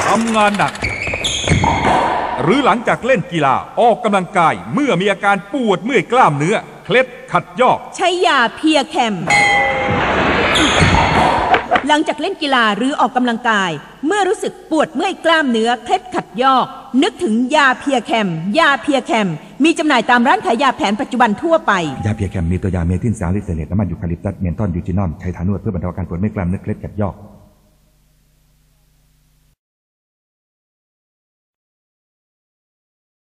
ทำงานหนักหรือหลังจากเล่นกีฬาออกกำลังกายเมื่อมีอาการปวดเมื่อยกล้ามเนื้อเคล็ดขัดยอกใช้ยาเพียแคมหลังจากเล่นกีฬาหรือออกกำลังกายเมื่อรู้สึกปวดเมื่อยกล้ามเนื้อเคล็ดขัดยอกนึกถึงยาเพียแคมยาเพียแคมมีจำหน่ายตามร้านขายยาแผนปัจจุบันทั่วไปยาเพียแคมมีตัวยาเมทิลซาลิซิเลตน้ำมันยูคาลิปตัสเมนทอลยูจินอลใช้ทานวดเพื่อบรรเทาอาการปวดเมื่อยกล้ามเนื้อเคล็ดขัดยอก